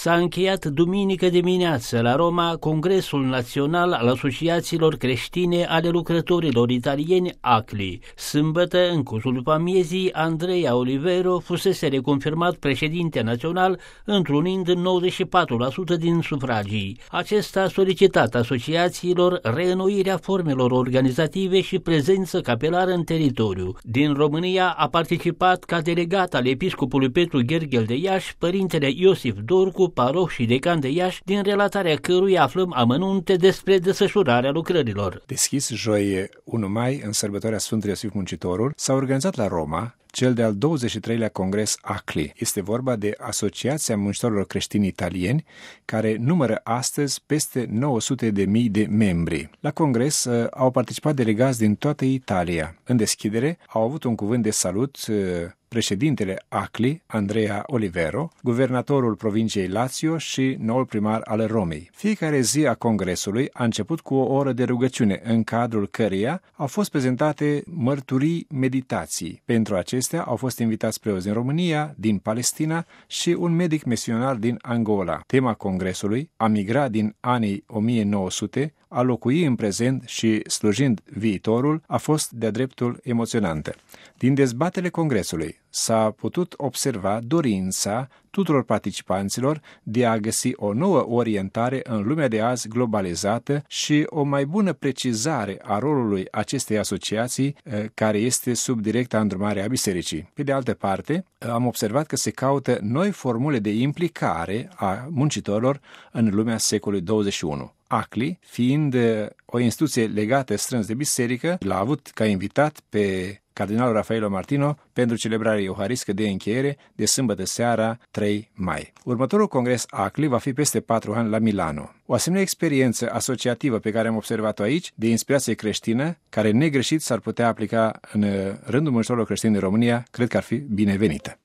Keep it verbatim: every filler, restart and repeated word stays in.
S-a încheiat duminică dimineață la Roma Congresul Național al Asociațiilor Creștine ale Lucrătorilor Italieni A C L I. Sâmbătă, în cursul după amiezii, Andrea Olivero fusese reconfirmat președinte național, întrunind nouăzeci și patru la sută din sufragii. Acesta a solicitat asociațiilor reînnoirea formelor organizative și prezență capelară în teritoriu. Din România a participat ca delegat al episcopului Petru Gherghel de Iași, părintele Iosif Dorcu, paroh și decan de Iași, din relatarea căruia aflăm amănunte despre desfășurarea lucrărilor. Deschis joi unu mai, în sărbătoarea Sfântului Iosif Muncitorul, s-a organizat la Roma cel de-al douăzeci și treilea Congres A C L I. Este vorba de Asociația Muncitorilor Creștini Italieni, care numără astăzi peste nouă sute de mii de membri. La congres uh, au participat delegați din toată Italia. În deschidere au avut un cuvânt de salut uh, președintele A C L I, Andrea Olivero, guvernatorul provinciei Lazio și noul primar al Romei. Fiecare zi a congresului a început cu o oră de rugăciune, în cadrul căreia au fost prezentate mărturii meditații. Pentru acestea au fost invitați preoți din România, din Palestina și un medic misionar din Angola. Tema congresului, a migra din anii o mie nouă sute, a locui în prezent și slujind viitorul, a fost de-a dreptul emoționantă. Din dezbatele congresului s-a putut observa dorința tuturor participanților de a găsi o nouă orientare în lumea de azi globalizată și o mai bună precizare a rolului acestei asociații care este sub directa îndrumare a bisericii. Pe de altă parte, am observat că se caută noi formule de implicare a muncitorilor în lumea secolului douăzeci și unu. A C L I, fiind o instituție legată strâns de biserică, l-a avut ca invitat pe cardinalul Raffaello Martino pentru celebrarea euharistică de încheiere de sâmbătă seara trei mai. Următorul congres A C L I va fi peste patru ani la Milano. O asemenea experiență asociativă pe care am observat-o aici, de inspirație creștină, care negreșit s-ar putea aplica în rândul muncitorilor creștini din România, cred că ar fi binevenită.